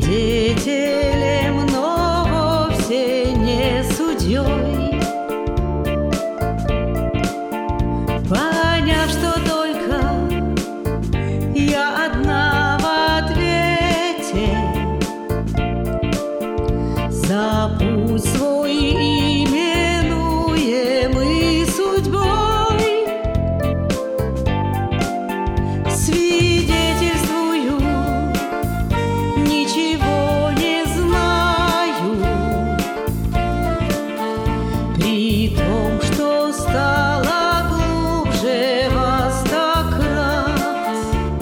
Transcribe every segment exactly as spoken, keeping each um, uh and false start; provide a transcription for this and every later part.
свидетелем, но вовсе не судьей. Поняв, что только я одна в ответе за путь свой именуемый судьбой, свидетельствую, ничего не знаю, при том, что стала глубже во сто крат.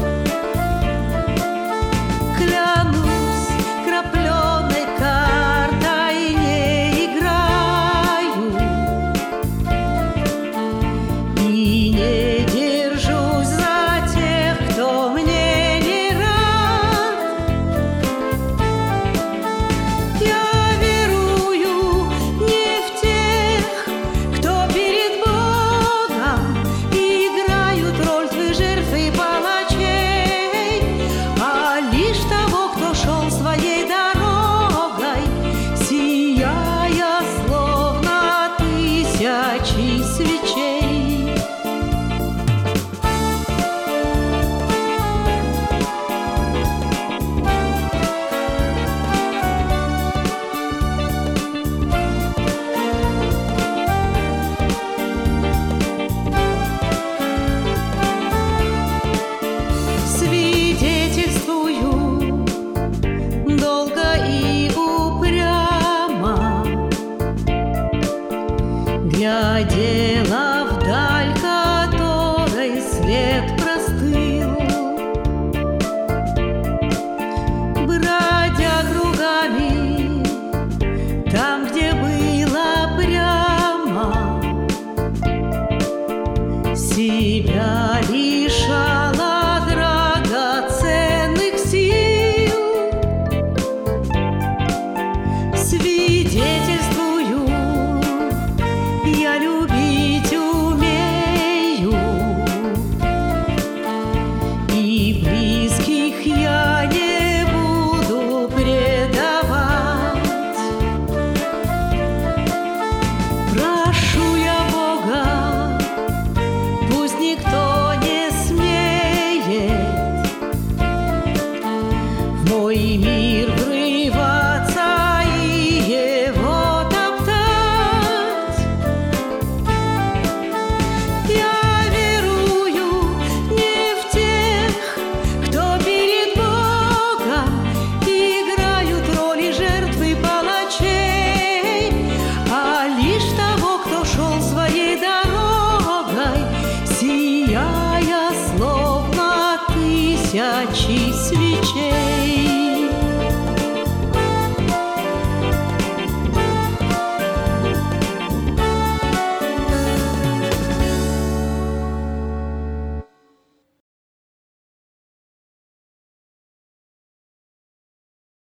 Клянусь, крапленой картой не играю и не держусь за тех, кто мне не рад. Я верую не в тех, кто перед Богом играют роль твоих жертв и палачей, а лишь того, кто шел своей дорогой, сияя словно тысячи свечей. Свидетельствую долго и упрямо, глядела вдаль, которой след простыл, бродя кругами там, где было прямо, себя лишала драгоценных сил. Свидетельствую, я любить умею, и близких я не буду предавать. Прошу я Бога, пусть никто не смеет в мой мир